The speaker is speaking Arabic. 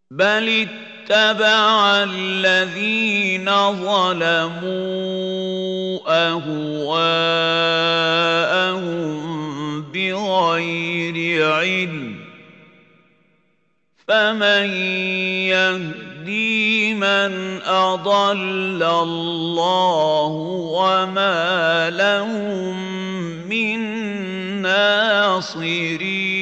بل اتبع الذين ظلموا أهواءهم بغير علم فمن يهدي من أضل الله وما لهم من ناصرين